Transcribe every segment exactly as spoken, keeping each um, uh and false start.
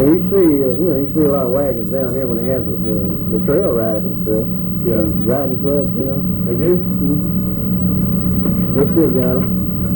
you see, uh, you know, you see a lot of wagons down here when they have the, the, the trail ride and stuff. Yeah. Riding clubs, you know. They do? Mm-hmm. They still got them.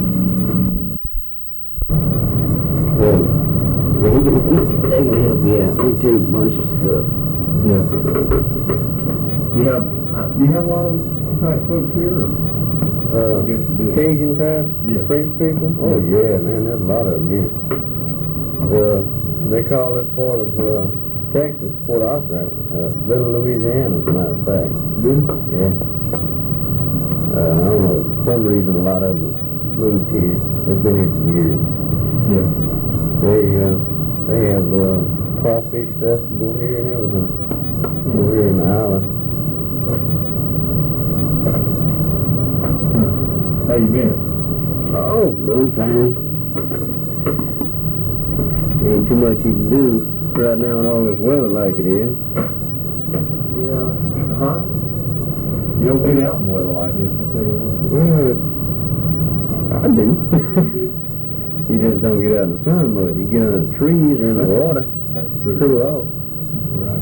So, yeah, he can, he, they can help you out. They take a bunch of stuff. Yeah. You have, uh, do you have a lot of those type folks here? Or? Uh, I guess you do. Cajun type? Yeah. French people? Oh, yeah, man, there's a lot of them here. Uh, they call this part of uh, Texas, Port Arthur, uh, Little Louisiana, as a matter of fact. Do? Yeah. Uh, I don't know, for some reason a lot of them moved here. They've been here for years. Yeah. They, uh, they have uh, crawfish festival here and everything. Mm-hmm. Over here in the island. How you been? Oh, doing fine. Ain't too much you can do right now in all this weather like it is. Yeah. Huh? You don't get out in weather like this, I tell you what. Well, I do. You just don't get out in the sun much. You get under the trees or in the water. That's true. Cool off. That's where I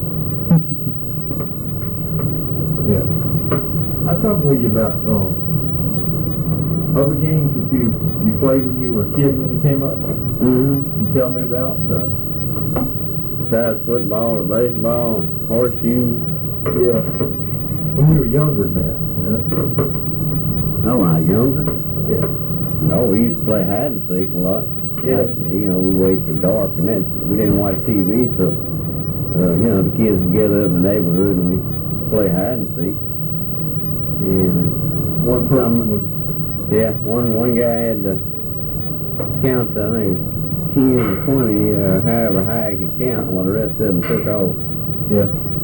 get. Yeah. I talked with you about um, other games that you you played when you were a kid when you came up. Mm-hmm. You tell me about uh, besides football or baseball and horseshoes. Yeah. When you were younger than that, you know? Oh, when I was younger? Yeah. No, we used to play hide and seek a lot. Yeah. You know, we wait till dark and that. We didn't watch T V, so, uh, you know, the kids would gather up in the neighborhood and we play hide and seek. And one person um, was... Yeah, one one guy had to count, I think it was ten or twenty, uh, however high he could count, while the rest of them took off. Yeah.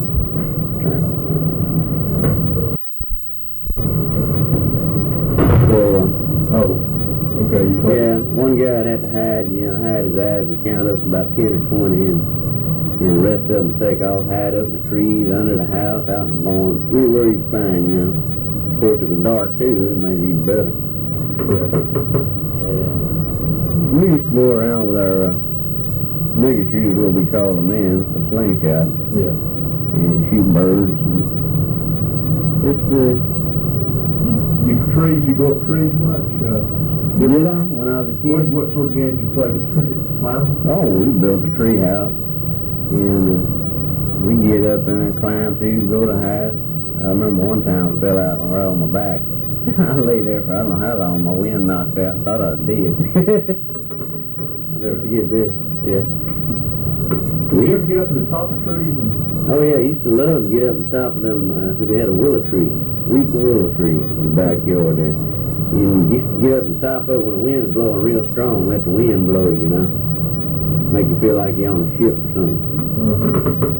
So, oh, okay, you played. yeah, one guy had to hide, you know, hide his eyes and count up about ten or twenty, and, and the rest of them take off, hide up in the trees, under the house, out in the barn, anywhere you can find, you know. Of course, it was dark, too, it made it even better. Yeah. Uh, we used to go around with our uh, nigger shooters, what we call them then, a slingshot, Yeah. and shoot birds. And just uh, You, you trees, you go up trees much? Uh, did I when I was a kid? what, what sort of games you play with trees? Climb? Oh, we built a tree house, and uh, we get up and climb so you can go to highest. I remember one time I fell out right on my back. I lay there for I don't know how long. My wind knocked out. Thought I was dead. I'll never forget this. Yeah. Did you ever get up to the top of trees? And Oh yeah, I used to love to get up the top of them. Uh, so we had a willow tree, weeping willow tree in the backyard there. You used to get up the top of it when the wind's blowing real strong. Let the wind blow, you know. Make you feel like you're on a ship or something. uh-huh.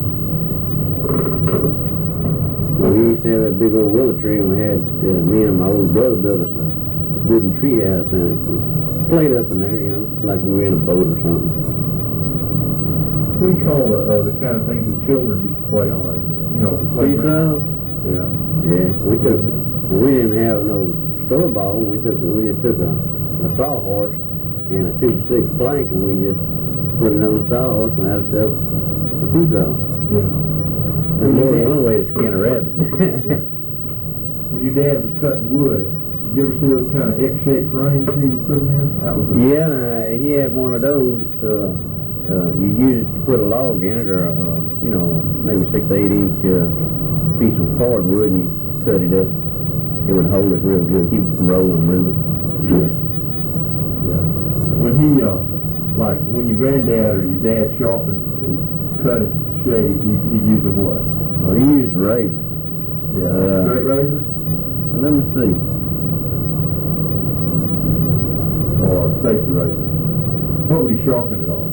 Well, we used to have that big old willow tree, and we had, uh, me and my old brother built us a wooden tree house in it. We played up in there, you know, like we were in a boat or something. What do you call the, uh, the kind of things that children used to play on? You know, playground? Seesaws? Yeah. Yeah, we took, we didn't have no store ball, we took, we just took a, a sawhorse and a two by six plank, and we just put it on the sawhorse and had ourselves a seesaw. Yeah. That's more than one way to skin a rabbit. Yeah. When your dad was cutting wood, did you ever see those kind of X-shaped frames he was putting in? That was a... Yeah, uh, he had one of those. Uh, uh, you use it to put a log in it, or uh, you know, maybe six, eight inch uh, piece of cardwood, and you cut it up. It would hold it real good, keep it from rolling and moving. Yeah. Yeah. When he, uh, like, when your granddad or your dad sharpened, cut it, shaved, he, he used a what? Well, he used a razor. Yeah. Uh, Straight razor? Let me see. Or safety razor? What would he sharpen it on?